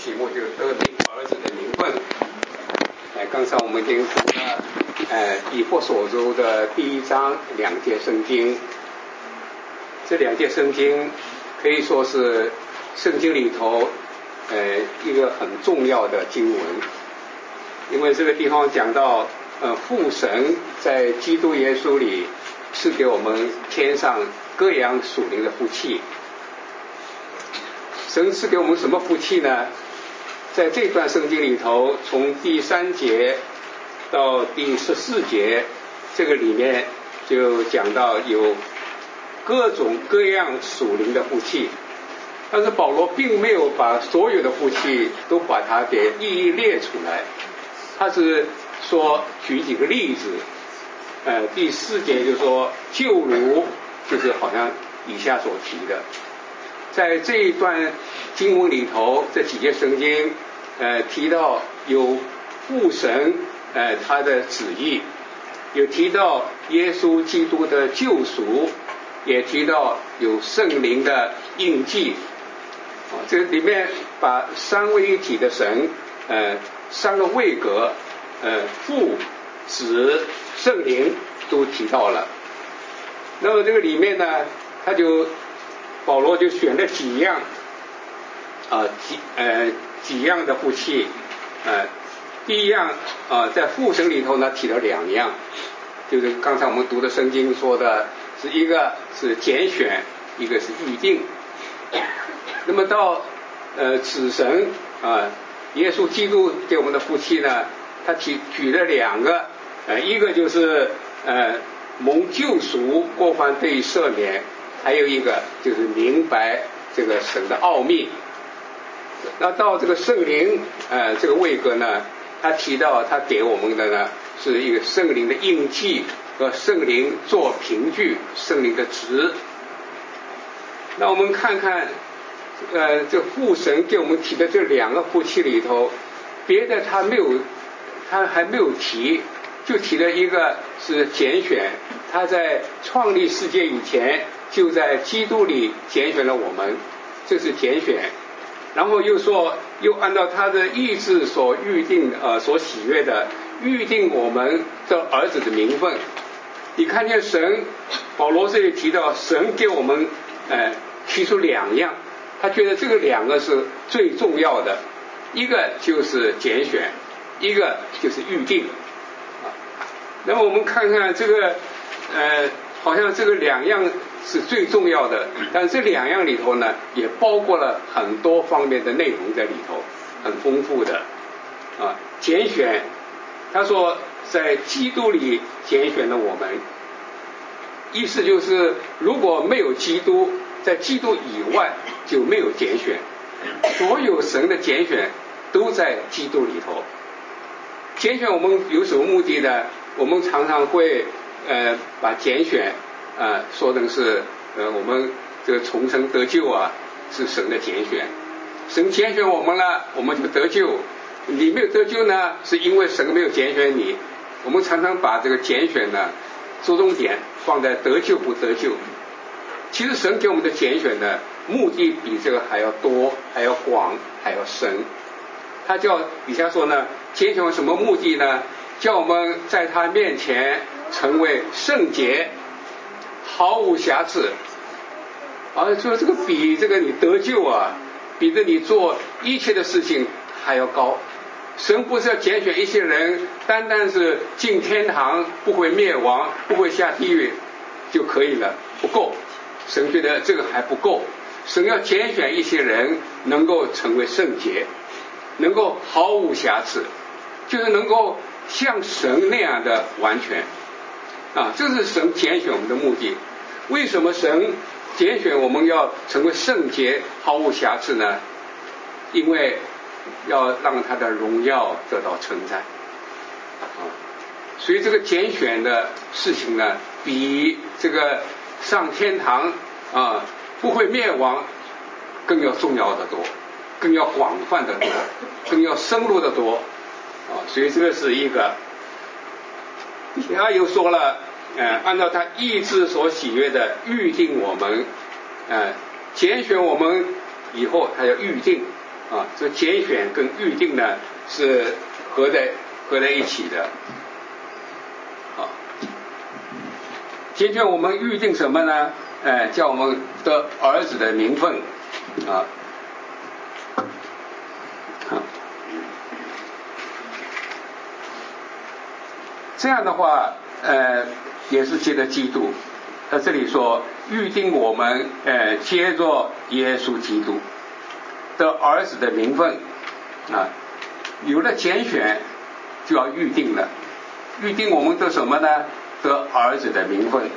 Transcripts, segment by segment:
题目就是得名儿子的名分。刚才我们已经读了以弗所书的第1章2节圣经，这2节圣经可以说是圣经里头一个很重要的经文，因为这个地方讲到父神在基督耶稣里赐给我们天上各样属灵的福气。神赐给我们什么福气呢？在这段圣经里头，从第3节到第14节，这个里面就讲到有各种各样属灵的福气，但是保罗并没有把所有的福气都把它给一一列出来，他是说举几个例子。第4节就说就如，就是好像以下所提的，在这一段经文里头，这几节圣经提到有父神他的旨意，有提到耶稣基督的救赎，也提到有圣灵的印记。这里面把三位一体的神3个位格父子圣灵都提到了。那么这个里面呢，保罗就选了几样几样的福气。第一样在父神里头呢提了2样，就是刚才我们读的圣经说的是一个是拣选，一个是预定。那么到子神耶稣基督给我们的福气呢，他举了2个，一个就是蒙救赎，过犯得赦免，还有一个就是明白这个神的奥秘。那到这个圣灵这个位格呢，他提到他给我们的呢是一个圣灵的印记和圣灵做凭据，圣灵的职。那我们看看这父神给我们提的这2个福气里头，别的他还没有提，就提了一个是拣选，他在创立世界以前就在基督里拣选了我们，这是拣选。然后又说又按照他的意志所预定所喜悦的预定我们的儿子的名分。你看见神，保罗这里提到神给我们提出2样，他觉得这个2个是最重要的，一个就是拣选，一个就是预定。那么我们看看这个好像这个2样是最重要的，但这2样里头呢也包括了很多方面的内容在里头，很丰富的拣选，他说在基督里拣选了我们，意思就是如果没有基督，在基督以外就没有拣选，所有神的拣选都在基督里头。拣选我们有什么目的呢？我们常常会把拣选说成是我们这个重生得救是神的拣选，神拣选我们了，我们就得救。你没有得救呢，是因为神没有拣选你。我们常常把这个拣选呢着重点放在得救不得救，其实神给我们的拣选呢目的比这个还要多，还要广，还要深。他叫底下说呢，拣选什么目的呢？叫我们在他面前成为圣洁，毫无瑕疵。说这个比这个你得救比着你做一切的事情还要高。神不是要拣选一些人单单是进天堂，不会灭亡，不会下地狱就可以了，不够。神觉得这个还不够，神要拣选一些人能够成为圣洁，能够毫无瑕疵，就是能够像神那样的完全这是神拣选我们的目的。为什么神拣选我们要成为圣洁毫无瑕疵呢？因为要让他的荣耀得到称赞所以这个拣选的事情呢，比这个上天堂不会灭亡更要重要的多，更要广泛的多，更要深入的多所以这个是一个。他又说了按照他意志所喜悦的预定我们拣选我们以后，他要预定这拣选跟预定呢是合在一起的。拣选我们预定什么呢？叫我们的儿子的名分这样的话也是借着基督。在这里说预定我们接着耶稣基督的儿子的名分有了拣选就要预定了。预定我们的什么呢？得儿子的名分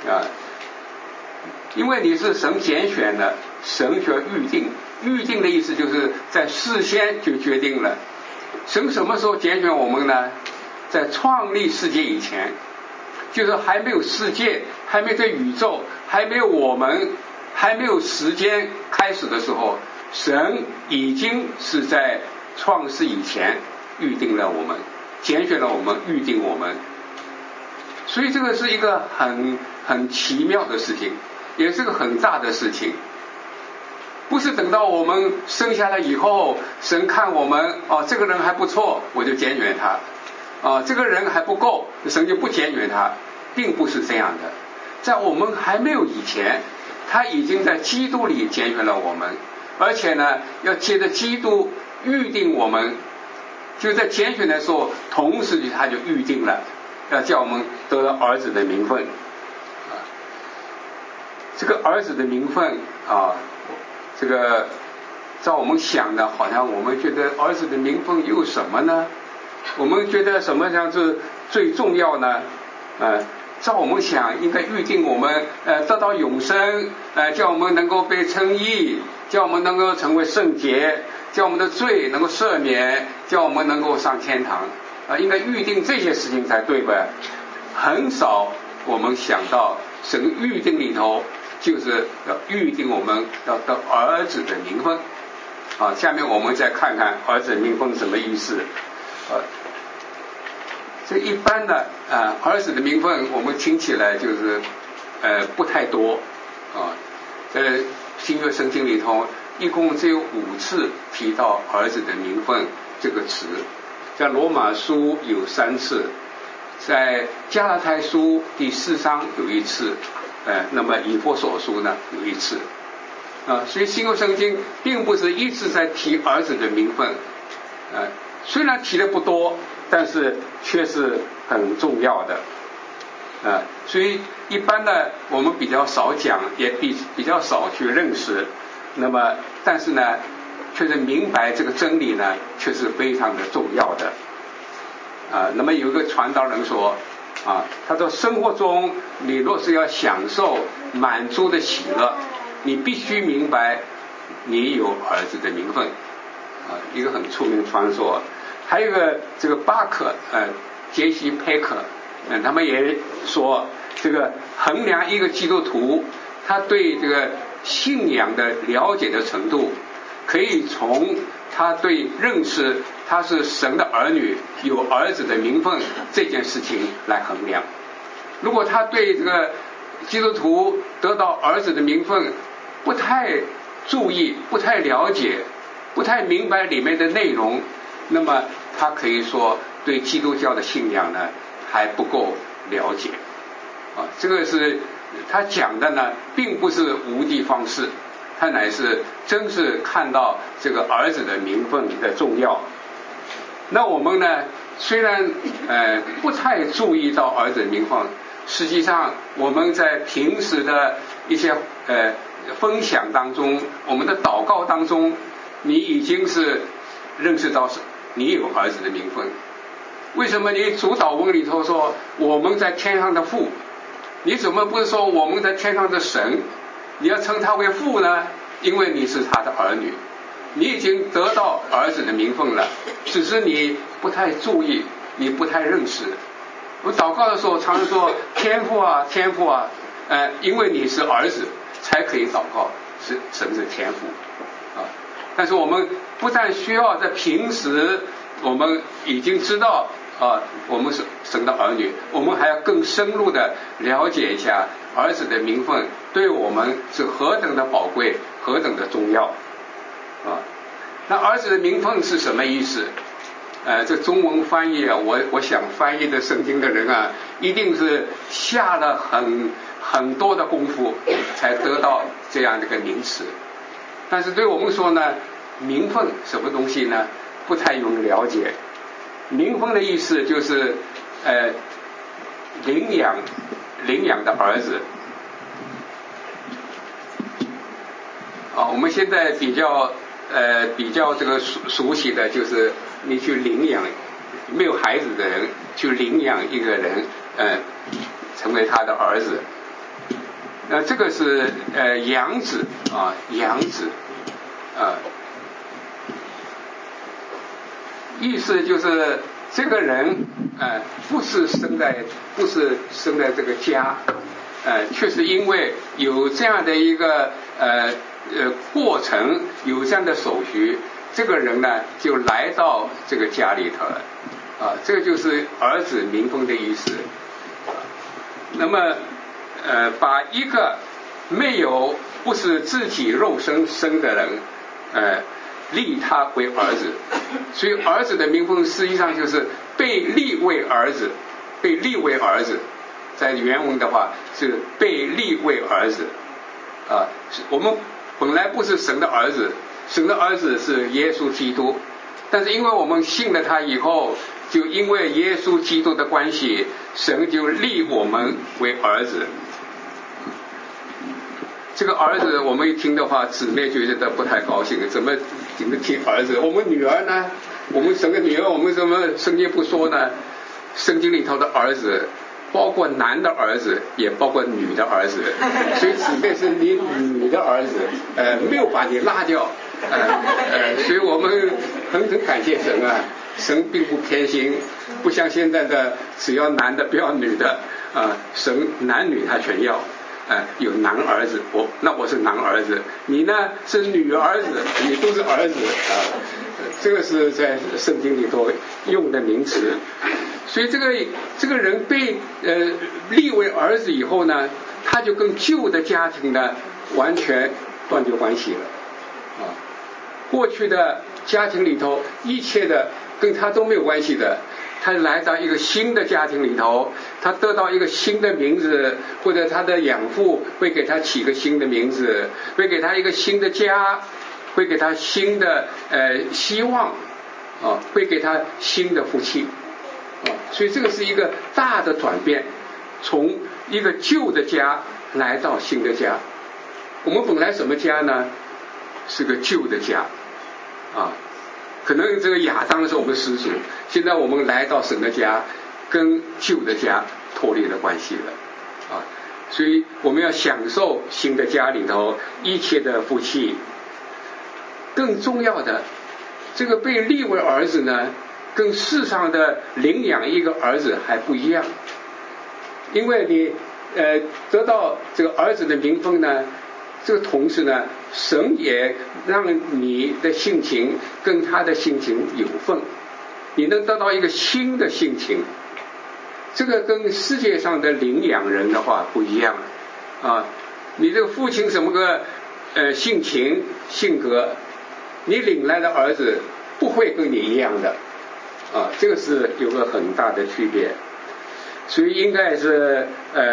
因为你是神拣选的，神就要预定。预定的意思就是在事先就决定了。神什么时候拣选我们呢？在创立世界以前，就是还没有世界，还没有这宇宙，还没有我们，还没有时间开始的时候，神已经是在创世以前预定了我们，拣选了我们，预定我们。所以这个是一个很奇妙的事情，也是个很大的事情。不是等到我们生下来以后，神看我们这个人还不错，我就拣选他这个人还不够，神就不拣选他，并不是这样的。在我们还没有以前，他已经在基督里拣选了我们，而且呢要借着基督预定我们。就在拣选的时候，同时他就预定了要叫我们得到儿子的名分这个儿子的名分这个照我们想的，好像我们觉得儿子的名分有什么呢？我们觉得什么样是最重要呢？照我们想，应该预定我们得到永生，叫我们能够被称义，叫我们能够成为圣洁，叫我们的罪能够赦免，叫我们能够上天堂应该预定这些事情才对吧？很少我们想到神预定里头就是要预定我们要得儿子的名分下面我们再看看儿子的名分什么意思这一般的儿子的名分我们听起来就是不太多在新约圣经里头一共只有5次提到儿子的名分这个词，在罗马书有3次，在加拉太书第4章有1次那么以弗所书呢有1次所以新约圣经并不是一直在提儿子的名分虽然提的不多，但是却是很重要的所以一般呢我们比较少讲，也比较少去认识，那么但是呢确实明白这个真理呢却是非常的重要的那么有一个传道人说他说生活中你若是要享受满足的喜乐，你必须明白你有儿子的名分一个很出名的传说。还有一个这个巴克杰西佩克他们也说这个衡量一个基督徒他对这个信仰的了解的程度，可以从他对认识他是神的儿女，有儿子的名分这件事情来衡量。如果他对这个基督徒得到儿子的名分不太注意，不太了解，不太明白里面的内容，那么他可以说对基督教的信仰呢还不够了解这个是他讲的呢并不是无的放矢，他乃是真是看到这个儿子的名分的重要。那我们呢虽然不太注意到儿子的名分，实际上我们在平时的一些分享当中，我们的祷告当中，你已经是认识到你有儿子的名分。为什么你主祷文里头说我们在天上的父，你怎么不是说我们在天上的神？你要称他为父呢？因为你是他的儿女，你已经得到儿子的名分了，只是你不太注意，你不太认识。我祷告的时候常常说天父啊天父啊因为你是儿子才可以祷告是神是天父但是我们不但需要在平时我们已经知道我们是神的儿女，我们还要更深入的了解一下儿子的名分对我们是何等的宝贵，何等的重要那儿子的名分是什么意思？这中文翻译啊，我想翻译的圣经的人啊，一定是下了很多的功夫才得到这样的一个名词。但是对我们说呢，名分什么东西呢？不太有人了解。名分的意思就是领养的儿子。我们现在比较这个熟悉的就是你去领养没有孩子的人去领养一个人，成为他的儿子。那这个是养子啊，养子意思就是这个人不是生在这个家，却是因为有这样的一个过程，有这样的手续，这个人呢就来到这个家里头了这个就是儿子名分的意思。那么把一个不是自己肉身生的人立他为儿子，所以儿子的名分实际上就是被立为儿子，被立为儿子，在原文的话是被立为儿子我们本来不是神的儿子，神的儿子是耶稣基督，但是因为我们信了他以后，就因为耶稣基督的关系，神就立我们为儿子。这个儿子我们一听的话，姊妹觉得不太高兴，怎么听儿子？我们女儿呢？我们神的女儿，我们怎么圣经不说呢？圣经里头的儿子包括男的儿子，也包括女的儿子，所以姊妹是你女的儿子，没有把你拉掉，所以我们很感谢神啊，神并不偏心，不像现在的只要男的不要女的神男女他全要。有男儿子，我是男儿子，你呢是女儿子，你都是儿子这个是在圣经里头用的名词。所以这个人被立为儿子以后呢，他就跟旧的家庭呢完全断绝关系了过去的家庭里头一切的跟他都没有关系的，他来到一个新的家庭里头，他得到一个新的名字，或者他的养父会给他起个新的名字，会给他一个新的家，会给他新的希望会给他新的福气所以这个是一个大的转变，从一个旧的家来到新的家。我们本来什么家呢？是个旧的家可能这个亚当是我们始祖，现在我们来到神的家，跟旧的家脱离了关系了所以我们要享受新的家里头一切的福气。更重要的，这个被立为儿子呢，跟世上的领养一个儿子还不一样，因为你得到这个儿子的名分呢，这个同时呢，神也让你的性情跟他的性情有份，你能得到一个新的性情。这个跟世界上的领养人的话不一样你这个父亲什么个性情性格，你领来的儿子不会跟你一样的这个是有个很大的区别。所以应该是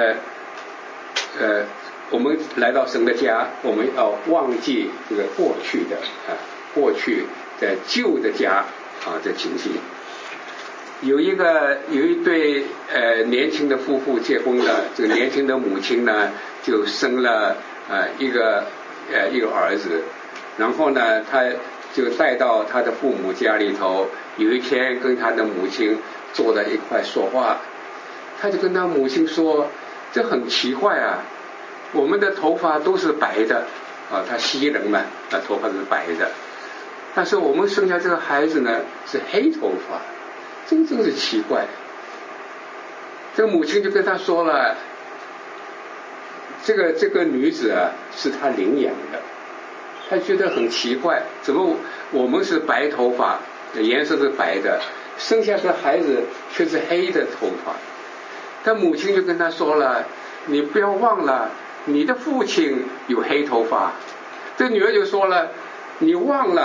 我们来到神的家，我们要忘记这个过去的过去在旧的家的情形。有一对年轻的夫妇结婚了，这个年轻的母亲呢就生了一个儿子，然后呢他就带到他的父母家里头，有一天跟他的母亲坐在一块说话，他就跟他母亲说，这很奇怪我们的头发都是白的他西人嘛头发是白的，但是我们生下这个孩子呢是黑头发，真是奇怪。这个母亲就跟他说了，这个女子是他领养的，他觉得很奇怪，怎么我们是白头发，颜色是白的，生下这孩子却是黑的头发。他母亲就跟他说了，你不要忘了你的父亲有黑头发。这女儿就说了，你忘了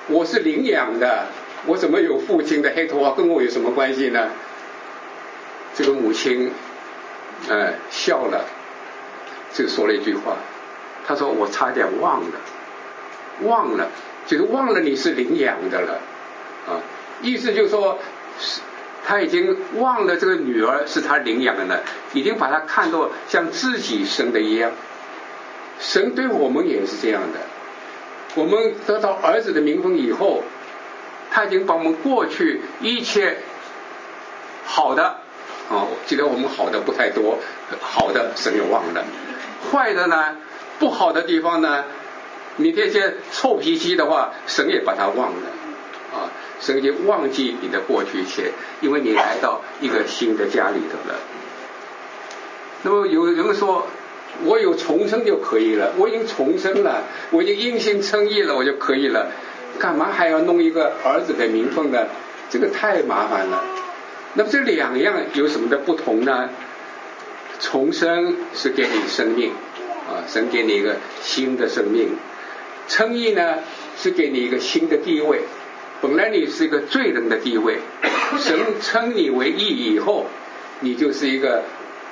我是领养的，我怎么有父亲的黑头发，跟我有什么关系呢？这个母亲笑了，就说了一句话，她说我差点忘了，就是忘了你是领养的了啊，意思就是说他已经忘了这个女儿是他领养的，已经把她看作像自己生的一样。神对我们也是这样的，我们得到儿子的名分以后，他已经把我们过去一切好的记得我们好的不太多，好的神也忘了，坏的呢，不好的地方呢，你这些臭脾气的话，神也把它忘了神已经忘记你的过去一切，因为你来到一个新的家里头了。那么有人说我有重生就可以了，我已经重生了，我已经因信称义了，我就可以了，干嘛还要弄一个儿子的名分呢？这个太麻烦了。那么这两样有什么的不同呢？重生是给你生命神给你一个新的生命，称义呢是给你一个新的地位，本来你是一个罪人的地位，神称你为义以后，你就是一个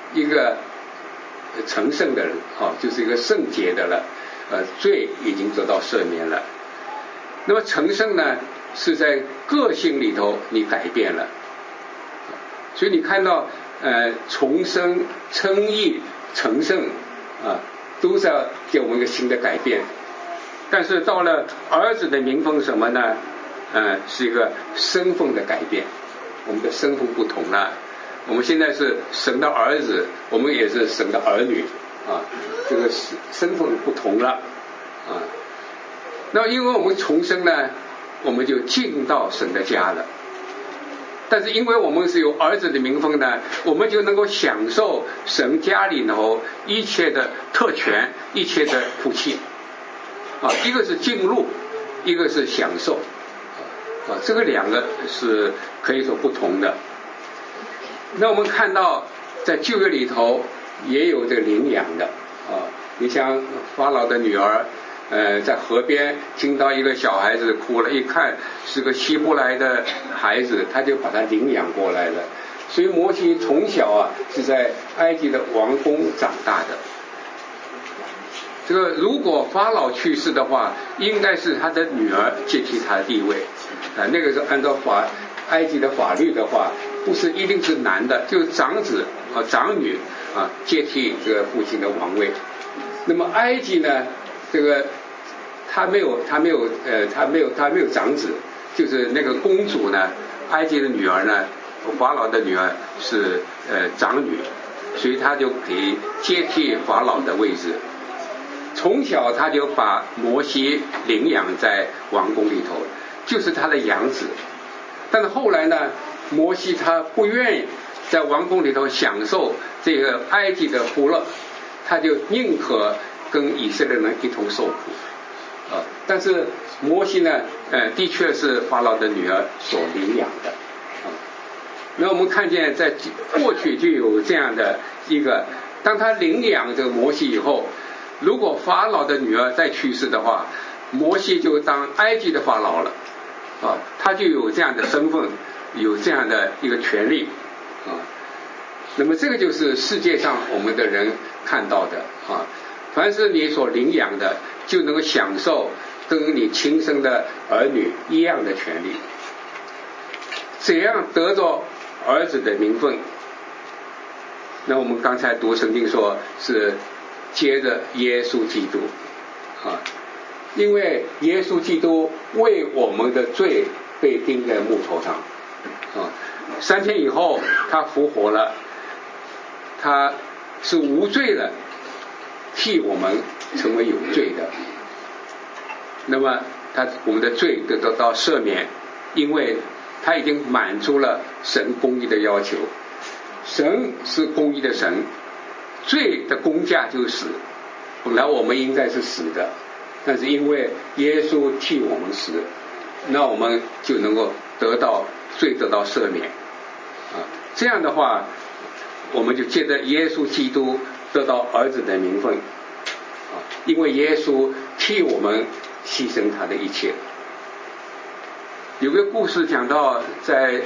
成圣的人就是一个圣洁的了，罪已经得到赦免了。那么成圣呢是在个性里头你改变了，所以你看到重生、称义、成圣都是要给我们一个新的改变。但是到了儿子的名分什么呢？是一个身份的改变，我们的身份不同了。我们现在是神的儿子，我们也是神的儿女这个身份不同了那因为我们重生呢，我们就进到神的家了。但是因为我们是有儿子的名分呢，我们就能够享受神家里头一切的特权，一切的福气一个是进入，一个是享受这个两个是可以说不同的。那我们看到在旧约里头也有这个领养的你像法老的女儿在河边听到一个小孩子哭了，一看是个希伯来的孩子，他就把他领养过来了。所以摩西从小是在埃及的王宫长大的。这个如果法老去世的话，应该是他的女儿接替他的地位那个时候按照埃及的法律的话，不是一定是男的，就是长子长女接替这个父亲的王位。那么埃及呢，这个他没有长子，就是那个公主呢，埃及的女儿呢，法老的女儿是长女，所以他就可以接替法老的位置。从小他就把摩西领养在王宫里头，就是他的养子。但是后来呢，摩西他不愿意在王宫里头享受这个埃及的福乐，他就宁可跟以色列人一同受苦但是摩西呢的确是法老的女儿所领养的那我们看见在过去就有这样的一个，当他领养这个摩西以后，如果法老的女儿再去世的话，摩西就当埃及的法老了他就有这样的身份，有这样的一个权利那么这个就是世界上我们的人看到的凡是你所领养的，就能够享受跟你亲生的儿女一样的权利。怎样得着儿子的名分？那我们刚才读圣经说是接着耶稣基督因为耶稣基督为我们的罪被钉在木头上3天以后他复活了，他是无罪的，替我们成为有罪的。那么我们的罪得到赦免，因为他已经满足了神公义的要求。神是公义的神，罪的公价就是死，本来我们应该是死的，但是因为耶稣替我们死，那我们就能够得到罪得到赦免这样的话，我们就借着耶稣基督得到儿子的名分因为耶稣替我们牺牲他的一切有个故事讲到，在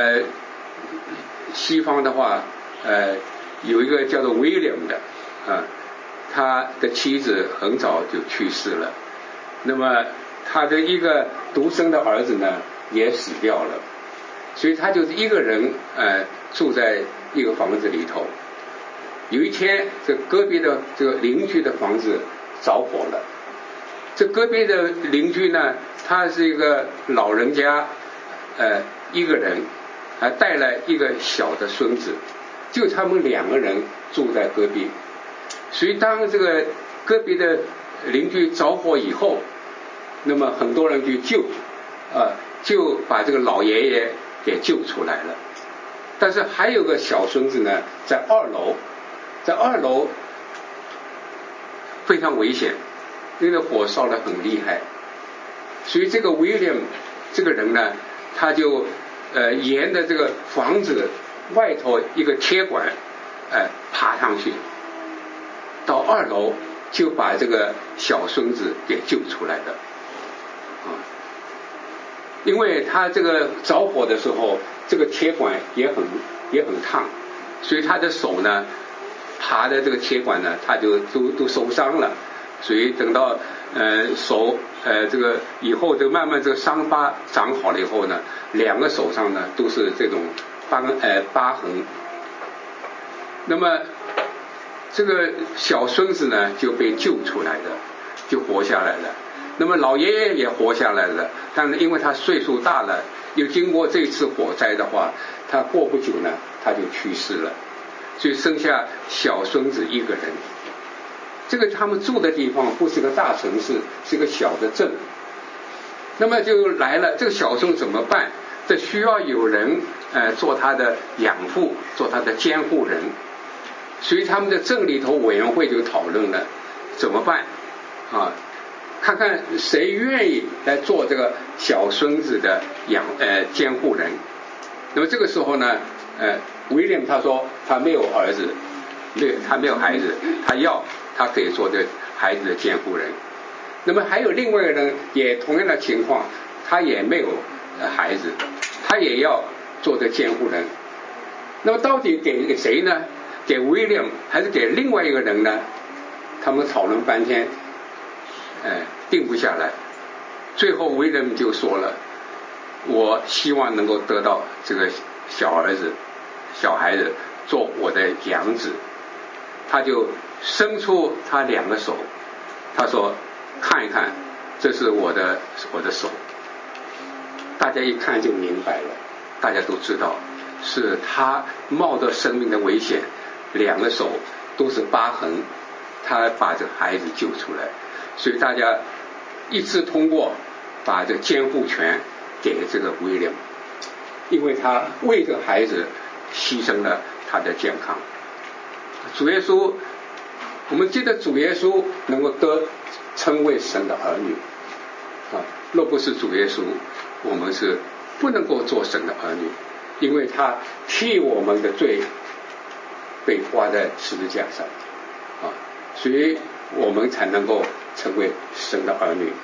西方的话，有一个叫做威廉的他的妻子很早就去世了，那么他的一个独生的儿子呢也死掉了，所以他就是一个人住在一个房子里头。有一天，这隔壁的这个邻居的房子着火了。这隔壁的邻居呢，他是一个老人家，一个人，还带了一个小的孙子，就他们2个人住在隔壁。所以当这个隔壁的邻居着火以后，那么很多人去救，就把这个老爷爷给救出来了。但是还有个小孙子呢，在2楼，在2楼非常危险，因为火烧得很厉害。所以这个威廉这个人呢，他就沿着这个房子外头一个铁管爬上去，到2楼就把这个小孙子给救出来的。因为他这个着火的时候，这个铁管也很烫，所以他的手呢爬的这个铁管呢，他就都受伤了。所以等到手这个以后这个慢慢这个伤疤长好了以后呢，2个手上呢都是这种疤痕。那么这个小孙子呢就被救出来的，就活下来了。那么老爷爷也活下来了，但是因为他岁数大了，又经过这次火灾的话，他过不久呢他就去世了，所以剩下小孙子一个人。这个他们住的地方不是个大城市，是个小的镇。那么就来了，这个小孙怎么办？这需要有人做他的养父，做他的监护人。所以他们的镇里头委员会就讨论了怎么办看看谁愿意来做这个小孙子的监护人。那么这个时候呢威廉他说他没有儿子，他没有孩子，他可以做这孩子的监护人。那么还有另外一个人也同样的情况，他也没有孩子，他也要做这监护人。那么到底给谁呢？给威廉还是给另外一个人呢？他们讨论半天定不下来。最后威廉就说了，我希望能够得到这个小孩子做我的养子。他就伸出他2个手，他说看一看，这是我的手。大家一看就明白了，大家都知道是他冒着生命的危险，2个手都是疤痕，他把这个孩子救出来。所以大家一致通过把这个监护权给这个威廉，因为他为这个孩子牺牲了他的健康。主耶稣，我们记得主耶稣能够称为神的儿女若不是主耶稣，我们是不能够做神的儿女，因为他替我们的罪被挂在十字架上所以我们才能够成为神的儿女。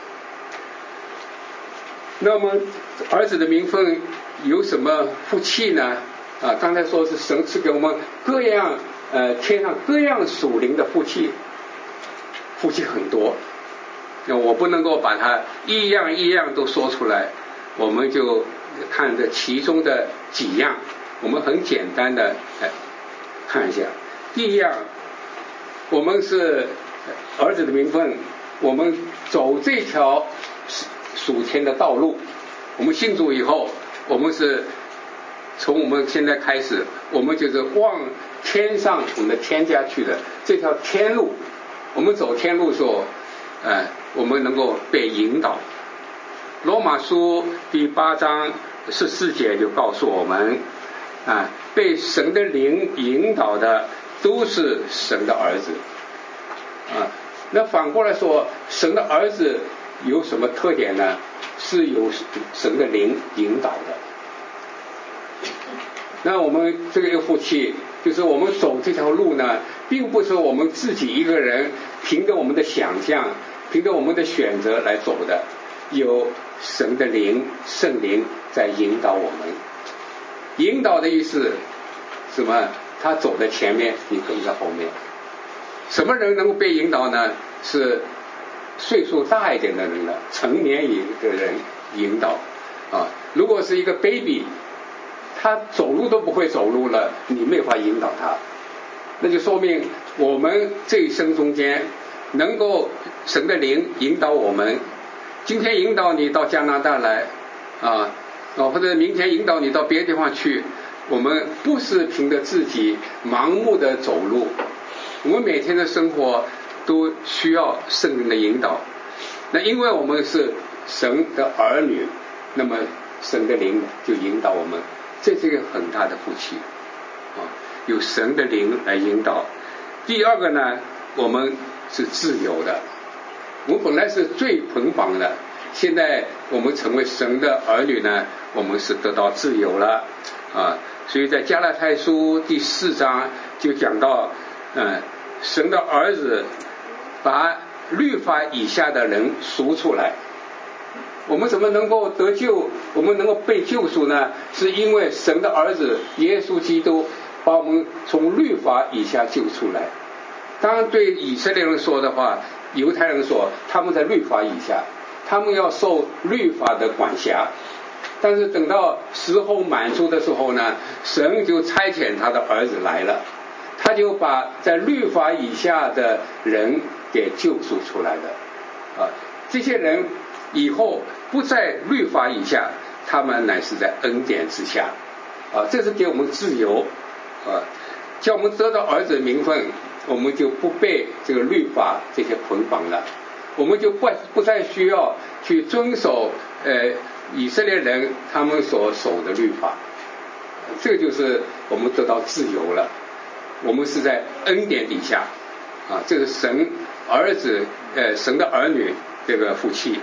那么儿子的名分有什么福气呢？刚才说是神赐给我们各样天上各样属灵的福气很多，那我不能够把它一样一样都说出来，我们就看这其中的几样，我们很简单的看一下。第一样，我们是儿子的名分，我们走这条属天的道路。我们信主以后，我们是从我们现在开始，我们就是往天上我们的天家去的这条天路。我们走天路的时候我们能够被引导。罗马书第8章14节就告诉我们被神的灵引导的都是神的儿子那反过来说，神的儿子有什么特点呢？是由神的灵引导的。那我们这个福气就是我们走这条路呢，并不是我们自己一个人凭着我们的想象，凭着我们的选择来走的，有神的灵圣灵在引导我们。引导的意思什么？他走在前面，你跟在后面。什么人能够被引导呢？是岁数大一点的人了，成年的人引导啊。如果是一个 baby， 他走路都不会走路了，你没法引导他，那就说明我们这一生中间能够神的灵引导我们。今天引导你到加拿大来啊，或者明天引导你到别的地方去，我们不是凭着自己盲目的走路，我们每天的生活都需要圣灵的引导。那因为我们是神的儿女，那么神的灵就引导我们，这是一个很大的福气啊，有神的灵来引导。第二个呢，我们是自由的。我们本来是最捆绑的，现在我们成为神的儿女呢，我们是得到自由了啊。所以在加拉太书第4章就讲到，神的儿子把律法以下的人赎出来。我们怎么能够得救？我们能够被救赎呢？是因为神的儿子耶稣基督把我们从律法以下救出来。当然对以色列人说的话，犹太人说他们在律法以下，他们要受律法的管辖。但是等到时候满足的时候呢，神就差遣他的儿子来了，他就把在律法以下的人给救赎出来了啊。这些人以后不在律法以下，他们乃是在恩典之下啊。这是给我们自由啊，叫我们得到儿子的名分，我们就不被这个律法这些捆绑了，我们就不再需要去遵守以色列人他们所守的律法。这就是我们得到自由了，我们是在恩典底下啊，这是神儿子神的儿女这个福气。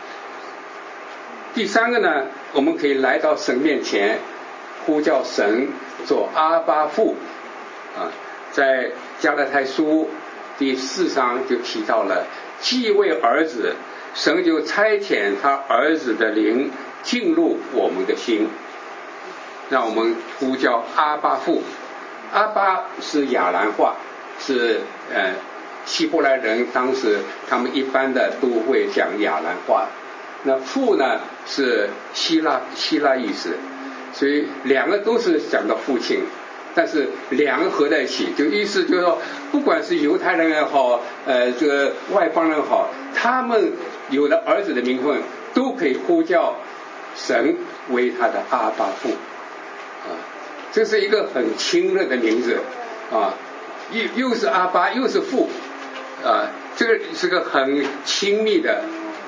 第三个呢，我们可以来到神面前呼叫神做阿爸父啊。在加拉太书第4章就提到了，既为儿子，神就差遣他儿子的灵进入我们的心，让我们呼叫阿爸父。阿爸是亚兰话，是希伯来人当时他们一般的都会讲亚兰话。那父呢是希腊意思，所以两个都是讲到父亲，但是两个合在一起，就意思就是说，不管是犹太人也好，这个外邦人也好，他们有了儿子的名分，都可以呼叫神为他的阿爸父啊。这是一个很亲热的名字啊，又是阿爸又是父啊，这个是个很亲密的。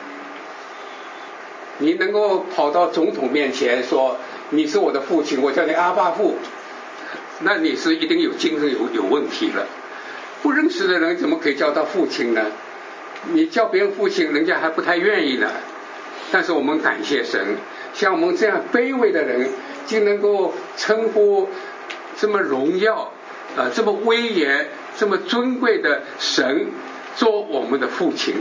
你能够跑到总统面前说你是我的父亲，我叫你阿爸父，那你是一定有精神有问题了。不认识的人怎么可以叫他父亲呢？你叫别人父亲，人家还不太愿意呢。但是我们感谢神，像我们这样卑微的人，就能够称呼这么荣耀这么威严这么尊贵的神做我们的父亲。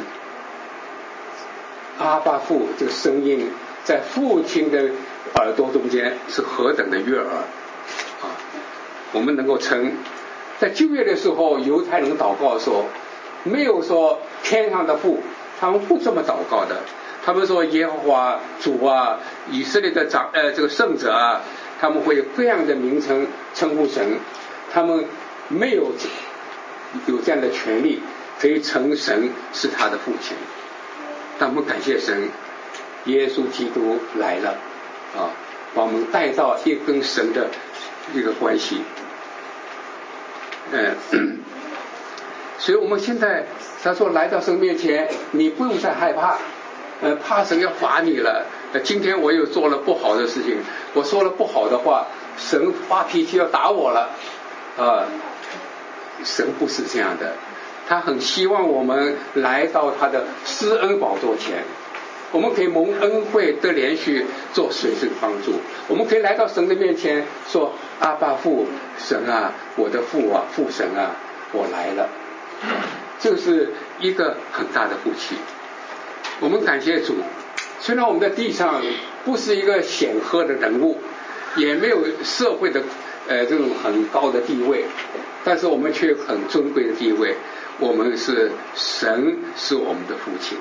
阿爸父这个声音在父亲的耳朵中间是何等的悦耳啊！我们能够称，在旧约的时候，犹太人祷告的时候，没有说天上的父，他们不这么祷告的。他们说耶和华主啊，以色列的这个圣者啊，他们会有各样的名称称呼神，他们没有这样的权利可以称神是他的父亲。但我们感谢神，耶稣基督来了啊，把我们带到一跟神的一个关系。所以我们现在他说来到神面前，你不用再害怕，怕神要罚你了。今天我又做了不好的事情，我说了不好的话，神发脾气要打我了啊！神不是这样的。他很希望我们来到他的施恩宝座前，我们可以蒙恩惠得连续做随时的帮助，我们可以来到神的面前说阿爸父神啊，我的父啊，父神啊，我来了。这是一个很大的福气。我们感谢主， 虽然我们在地上不是一个显赫的人物，也没有社会的这种很高的地位，但是我们却有很尊贵的地位。我们是神是我们的父亲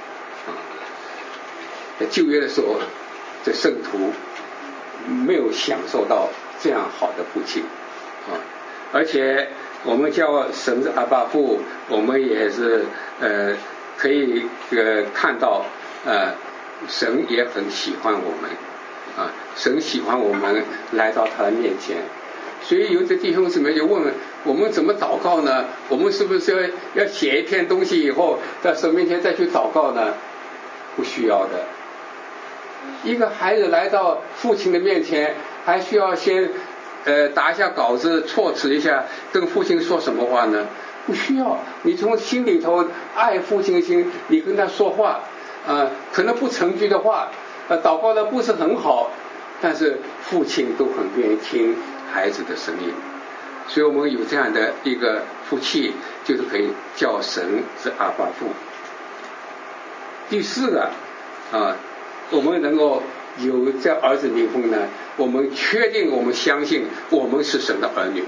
在旧约的时候，这圣徒没有享受到这样好的父亲而且我们叫神是阿爸父，我们也是可以看到神也很喜欢我们神喜欢我们来到他的面前。所以有些弟兄姊妹就问我们怎么祷告呢？我们是不是要写一篇东西以后在神面前再去祷告呢？不需要的。一个孩子来到父亲的面前，还需要先打一下稿子，措辞一下，跟父亲说什么话呢？不需要。你从心里头爱父亲的心，你跟他说话可能不成句的话祷告的不是很好，但是父亲都很愿意听孩子的声音。所以我们有这样的一个福气，就是可以叫神是阿爸父。第四个我们能够有这儿子名分呢，我们确定我们相信我们是神的儿女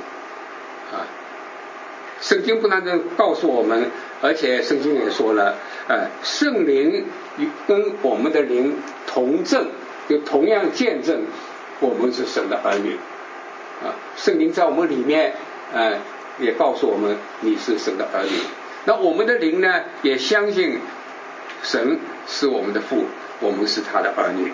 圣经不单单告诉我们，而且圣经也说了圣灵跟我们的灵同证，就同样见证我们是神的儿女圣灵在我们里面也告诉我们你是神的儿女。那我们的灵呢也相信神是我们的父，我们是他的儿女。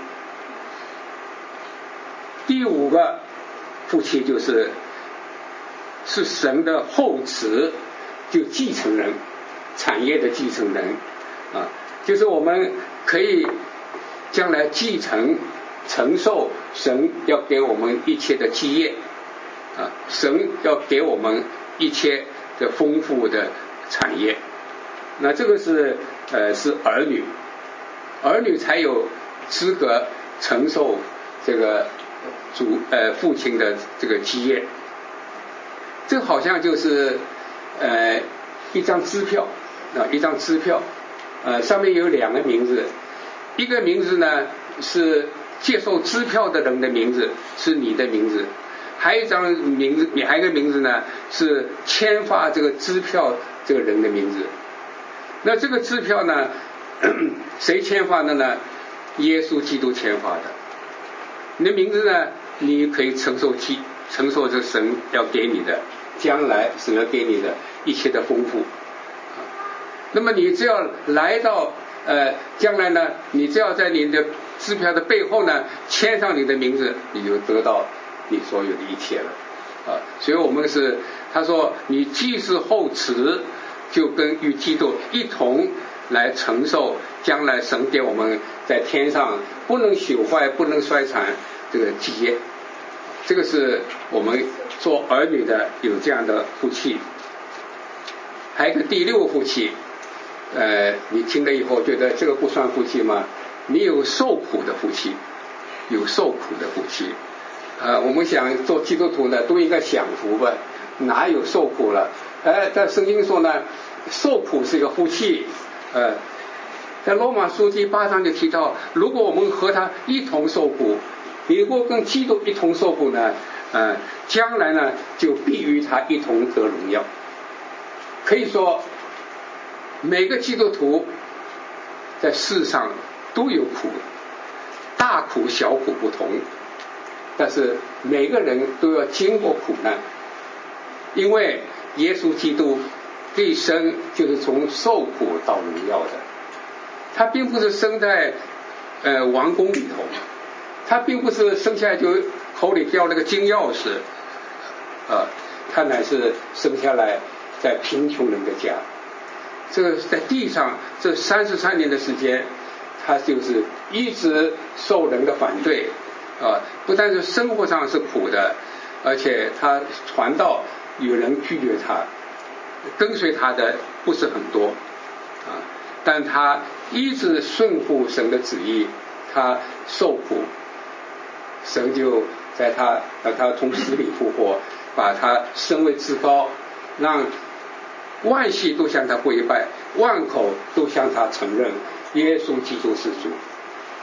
第五个福气就是神的后嗣，就继承人，产业的继承人就是我们可以将来继承承受神要给我们一切的基业神要给我们一切的丰富的产业。那这个是儿女，儿女才有资格承受这个父亲的这个基业。这好像就是一张支票一张支票上面有两个名字，一个名字呢是接受支票的人的名字，是你的名字，还有一张名字，还有一个名字呢是签发这个支票这个人的名字。那这个支票呢谁签发的呢？耶稣基督签发的。你的名字呢你可以承受这神要给你的，将来神要给你的一切的丰富那么你只要来到将来呢，你只要在你的支票的背后呢签上你的名字，你就得到你所有的一切了所以我们他说你既是后嗣，就跟与基督一同来承受将来神给我们在天上不能朽坏不能衰残这个基业。这个是我们做儿女的有这样的福气。还有一个第六福气你听了以后觉得这个不算福气吗？你有受苦的福气，有受苦的福气我们想做基督徒呢都应该享福吧，哪有受苦了在圣经说呢受苦是一个福气在罗马书第8章就提到，如果我们和他一同受苦，如果跟基督一同受苦呢将来呢就必与他一同得荣耀。可以说每个基督徒在世上都有苦，大苦小苦不同，但是每个人都要经过苦难，因为耶稣基督这一生就是从受苦到荣耀的。他并不是生在王宫里头，他并不是生下来就口里叼了个金钥匙他乃是生下来在贫穷人的家。这个在地上这33年的时间，他就是一直受人的反对不但是生活上是苦的，而且他传道有人拒绝他，跟随他的不是很多但他一直顺服神的旨意，他受苦，神就在他从死里复活，把他升为至高，让万系都向他跪拜，万口都向他承认耶稣基督是主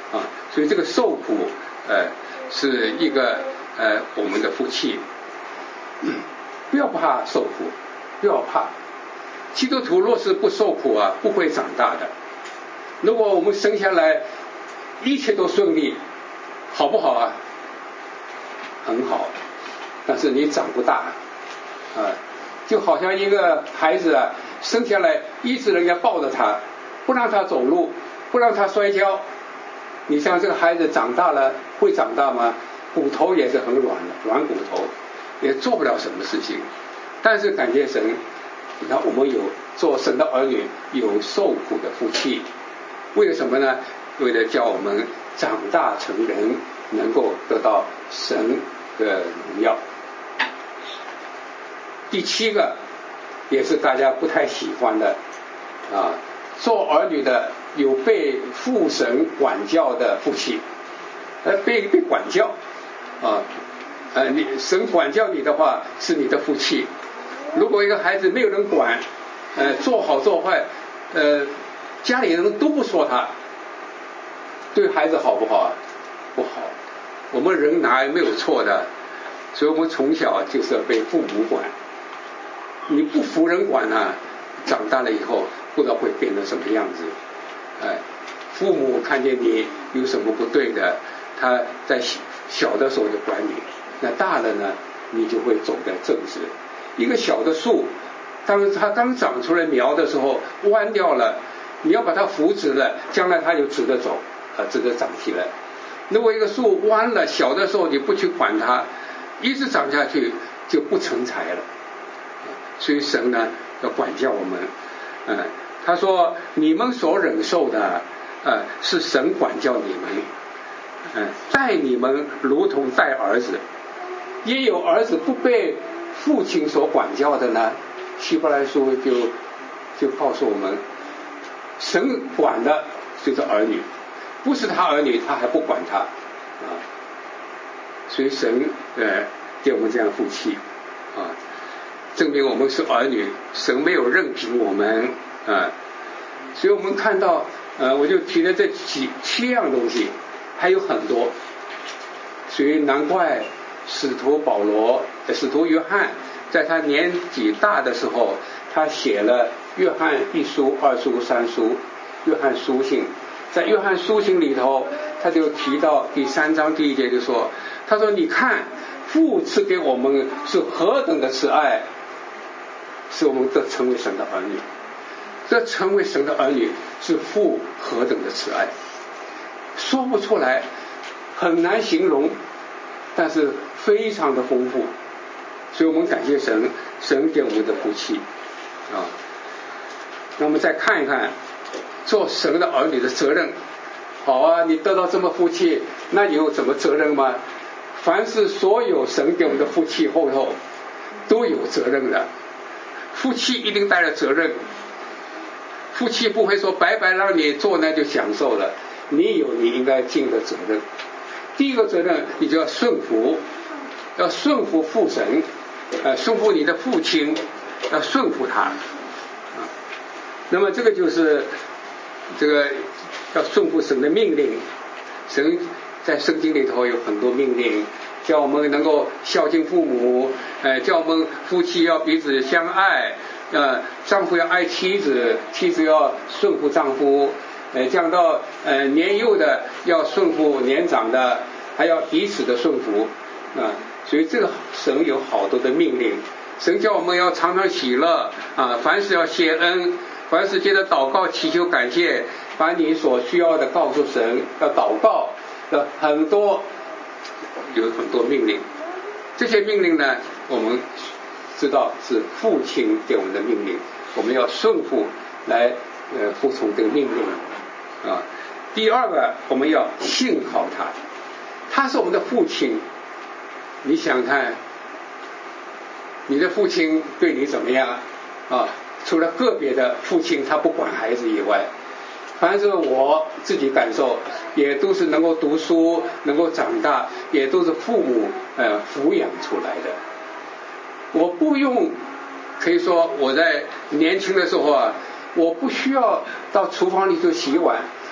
所以这个受苦是一个我们的福气。不要怕受苦，不要怕。基督徒若是不受苦不会长大的。如果我们生下来一切都顺利，好不好啊？很好，但是你长不大就好像一个孩子生下来一直人家抱着他，不让他走路，不让他摔跤。你像这个孩子长大了会长大吗？骨头也是很软的，软骨头，也做不了什么事情。但是感谢神，你看我们有做神的儿女，有受苦的福气。为了什么呢？为了叫我们长大成人，能够得到神的荣耀。第7个也是大家不太喜欢的做儿女的有被父神管教的福气。被管教神管教你的话是你的福气。如果一个孩子没有人管，做好做坏，家里人都不说他，对孩子好不好？不好。我们人哪没有错的？所以我们从小就是要被父母管。你不服人管长大了以后不知道会变成什么样子。父母看见你有什么不对的，他在小的时候就管你，那大了呢，你就会走得正直。一个小的树，当它刚长出来苗的时候弯掉了，你要把它扶直了，将来它就直着走直着长起来。如果一个树弯了，小的时候你不去管它，一直长下去就不成材了。所以神呢要管教我们。他说你们所忍受的是神管教你们，待你们如同待儿子。也有儿子不被父亲所管教的呢。希伯来书就告诉我们，神管的就是儿女，不是他儿女他还不管他所以神给我们这样福气证明我们是儿女，神没有任凭我们所以我们看到我就提了这7样东西，还有很多。所以难怪使徒约翰在他年纪大的时候，他写了约翰1书、2书、3书，约翰书信。在约翰书信里头，他就提到第3章第1节就说，他说你看父赐给我们是何等的慈爱，使我们得成为神的儿女。这成为神的儿女是父何等的慈爱，说不出来，很难形容，但是非常的丰富。所以我们感谢神，神给我们的福气那我们再看一看做神的儿女的责任。好你得到这么福气，那你有什么责任吗？凡是所有神给我们的福气后头都有责任的。福气一定带着责任，福气不会说白白让你做那就享受了，你有你应该尽的责任。第一个责任，你就要顺服，要顺服父神，顺服你的父亲，要顺服他那么这个就是这个要顺服神的命令。神在圣经里头有很多命令，叫我们能够孝敬父母，叫我们夫妻要彼此相爱，丈夫要爱妻子，妻子要顺服丈夫，讲到年幼的要顺服年长的，还要彼此的顺服所以这个神有好多的命令。神叫我们要常常喜乐凡事要谢恩，凡事接着祷告祈求感谢，把你所需要的告诉神，要祷告有很多命令。这些命令呢，我们知道是父亲给我们的命令，我们要顺服来服从这个命令第二个，我们要信靠他，他是我们的父亲。你想看你的父亲对你怎么样除了个别的父亲他不管孩子以外，凡是我自己感受也都是能够读书能够长大，也都是父母抚养出来的。我不用，可以说我在年轻的时候我不需要到厨房里头洗碗，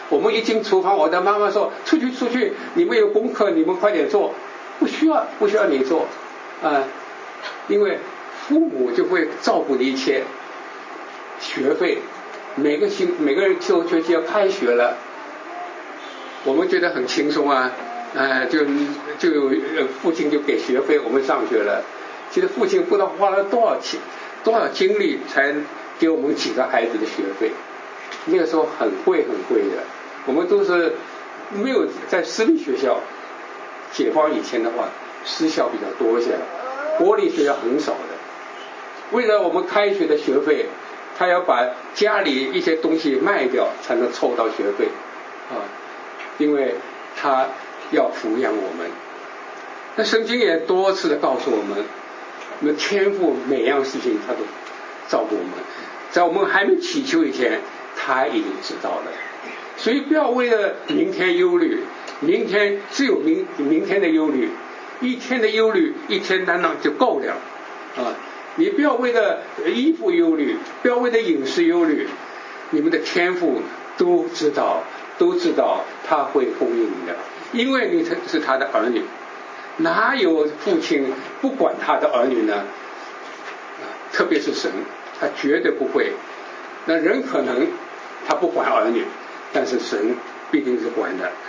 我们一进厨房，我的妈妈说出去，你们有功课你们快点做，不需要你做因为父母就会照顾你一切。学费每个人学期要开学了，我们觉得很轻松就父亲就给学费，我们上学了。其实父亲不知道花了多少精力才给我们几个孩子的学费，那个时候很贵的。我们都是没有在私立学校，解放以前的话私校比较多一些，国立学校很少的。为了我们开学的学费，他要把家里一些东西卖掉才能凑到学费因为他要抚养我们。那圣经也多次的告诉我们，那天父每样事情他都照顾我们，在我们还没祈求以前他已经知道了。所以不要为了明天忧虑，明天只有明天的忧虑，一天的忧虑一天担当就够了你不要为了衣服忧虑，不要为了饮食忧虑，你们的天父都知道他会供应你的，因为你是他的儿女。哪有父亲不管他的儿女呢？特别是神，他绝对不会。那人可能他不管儿女，但是神必定是管的。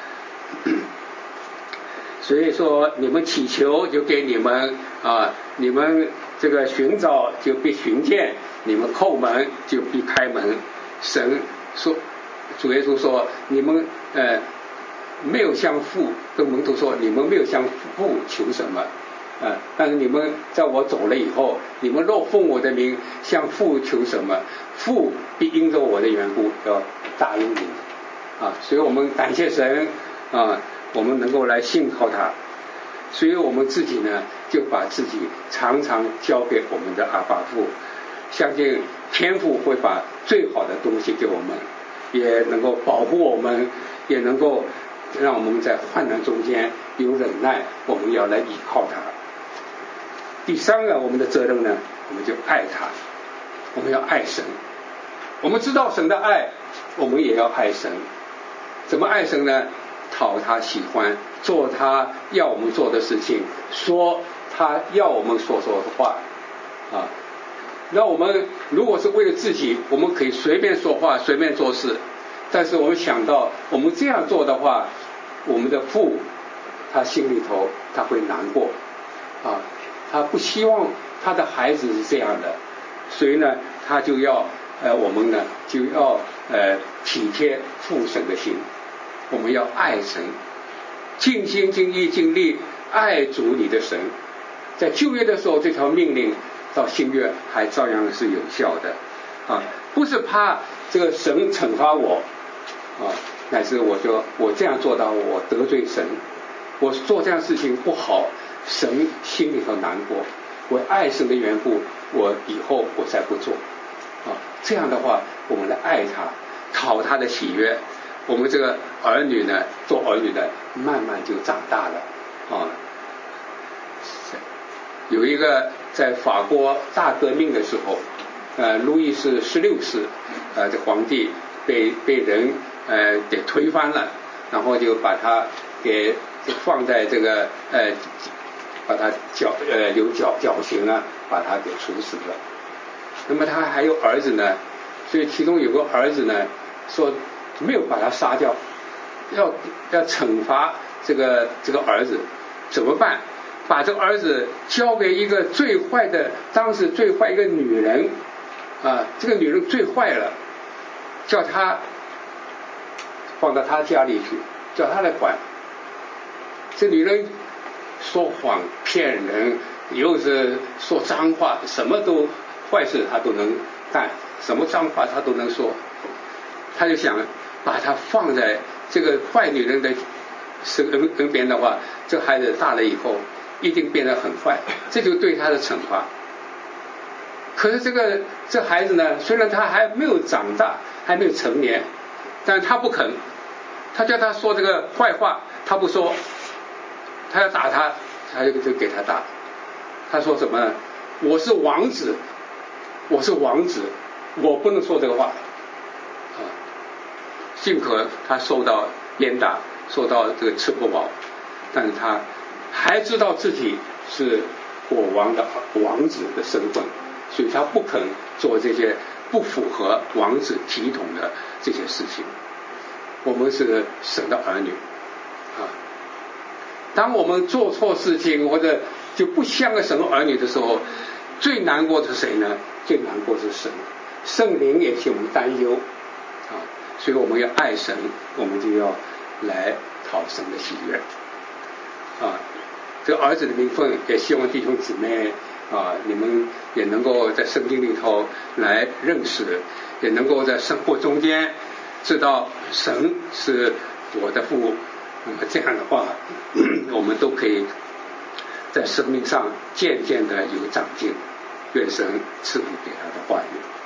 所以说你们祈求就给你们你们这个寻找就必寻见，你们叩门就必开门。神说，主耶稣说，你们没有向父，跟门徒说，你们没有向父求什么但是你们在我走了以后，你们若奉我的名向父求什么，父必因着我的缘故要答应你们所以我们感谢神我们能够来信靠他。所以我们自己呢就把自己常常交给我们的阿爸父，相信天父会把最好的东西给我们，也能够保护我们，也能够让我们在患难中间有忍耐，我们要来依靠他。第三个我们的责任呢，我们就爱他，我们要爱神。我们知道神的爱，我们也要爱神。怎么爱神呢？讨他喜欢，做他要我们做的事情，说他要我们所说的话那我们如果是为了自己，我们可以随便说话随便做事，但是我们想到我们这样做的话，我们的父他心里头他会难过他不希望他的孩子是这样的，所以呢他就要我们呢就要体贴父神的心，我们要爱神，尽心尽意尽力爱主你的神。在旧约的时候这条命令到新约还照样是有效的不是怕这个神惩罚我乃是我说我这样做到我得罪神，我做这样事情不好，神心里头难过，我爱神的缘故，我以后我再不做这样的话我们来爱他，讨他的喜悦，我们这个儿女呢，做儿女的慢慢就长大了有一个在法国大革命的时候路易十16世这皇帝被人给推翻了，然后就把他给放在这个把他有绞刑把他给处死了。那么他还有儿子呢，所以其中有个儿子呢说没有把他杀掉，要惩罚这个儿子，怎么办？把这个儿子交给一个最坏的，当时最坏一个女人这个女人最坏了，叫他放到他家里去，叫他来管。这女人说谎骗人，又是说脏话，什么都坏事他都能干，什么脏话他都能说。他就想把他放在这个坏女人的身边的话，这孩子大了以后一定变得很坏，这就对他的惩罚。可是这孩子呢，虽然他还没有长大，还没有成年，但他不肯，他叫他说这个坏话他不说，他要打他，他就给他打。他说什么呢？我是王子，我不能说这个话尽可他受到鞭打，受到这个吃不饱，但是他还知道自己是国王的王子的身份，所以他不肯做这些不符合王子体统的这些事情。我们是神的儿女啊，当我们做错事情或者就不像个神的儿女的时候，最难过的是谁呢？最难过的是神，圣灵也替我们担忧啊，所以我们要爱神，我们就要来讨神的喜悦啊。这个儿子的名分，也希望弟兄姊妹啊，你们也能够在圣经里头来认识，也能够在生活中间知道神是我的父。那么这样的话，我们都可以在生命上渐渐的有长进。愿神赐福给他的话语。